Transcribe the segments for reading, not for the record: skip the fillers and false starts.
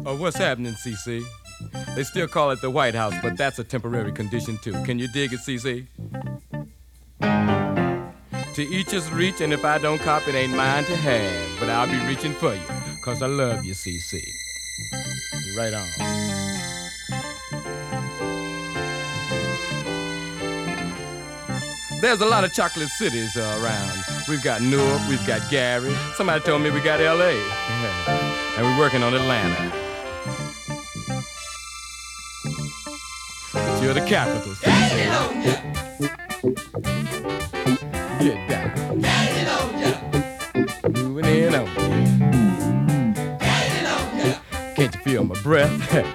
What's happening, CC? They still call it the White House, but that's a temporary condition too. Can you dig it, CC? To each his reach, and if I don't cop, it ain't mine to have. But I'll be reaching for you, 'cause I love you, CC. Right on. There's a lot of chocolate cities around. We've got Newark, we've got Gary. Somebody told me we got L.A. And we're working on Atlanta. But you're the capital, CC. Get down. Moving in on you. Can't you feel my breath?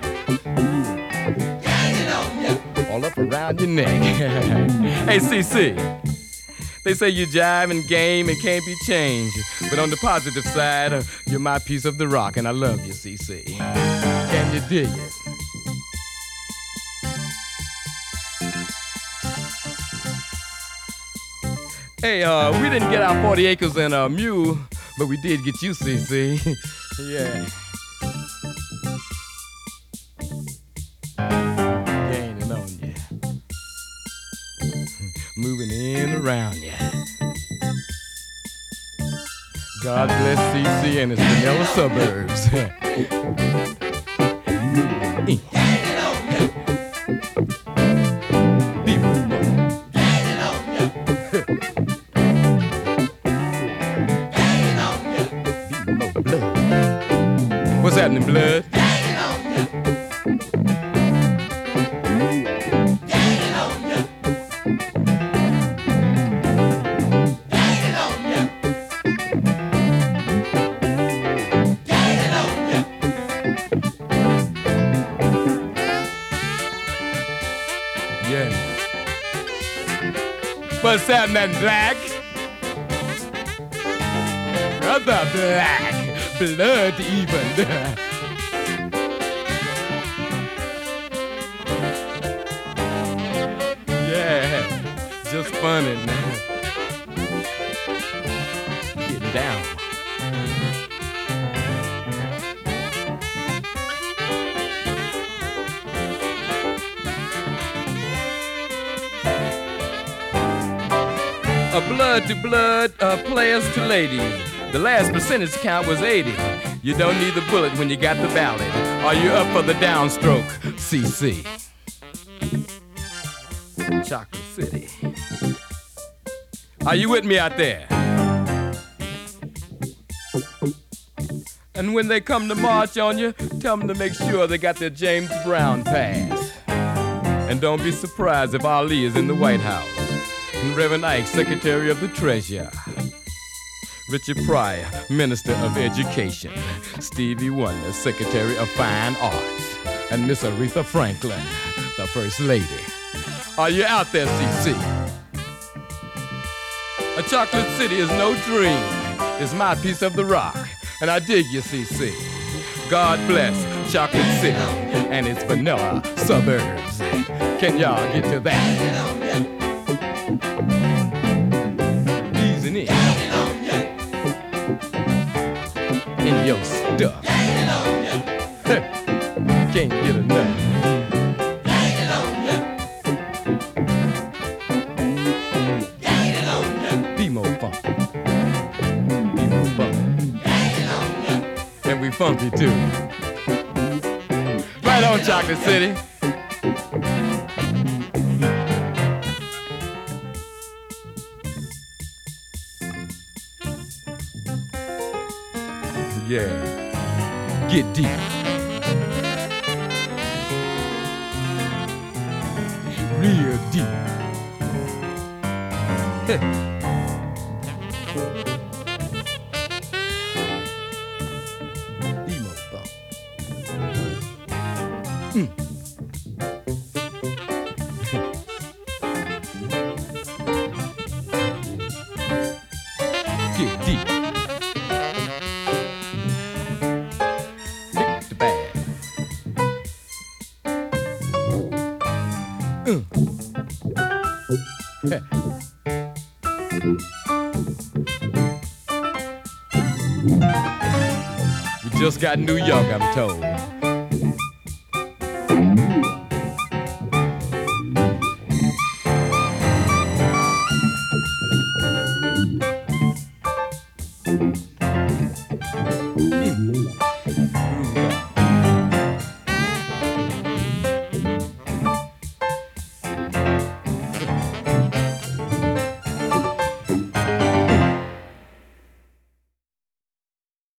All up around your neck. Hey, CC. They say you jive and game and can't be changed. But on the positive side, you're my piece of the rock, and I love you, CC. Can you dig it? Hey, we didn't get our 40 acres and a mule, but we did get you, CC. Yeah. Gaining on you. Moving in around you. God bless CC and its vanilla suburbs. What's happening, blood? Yeah. What's happening, Black? Brother Black. Blood even. Yeah, just funny now. Getting down. A blood to blood, players to ladies. The last percentage count was 80. You don't need the bullet when you got the ballot. Are you up for the downstroke, CC? Chocolate City. Are you with me out there? And when they come to march on you, tell them to make sure they got their James Brown pass. And don't be surprised if Ali is in the White House. And Reverend Ike, Secretary of the Treasury. Richard Pryor, Minister of Education. Stevie Wonder, Secretary of Fine Arts. And Miss Aretha Franklin, the First Lady. Are you out there, CC? A chocolate city is no dream. It's my piece of the rock. And I dig you, CC. God bless Chocolate City and its vanilla suburbs. Can y'all get to that? Easing in. In your stuff. Can't get enough. Be more fun. Be more fun. And we funky too. Right on, Chocolate City. Yeah, get deep. Real deep. Emo bump. Get deep. We just got New York, I'm told.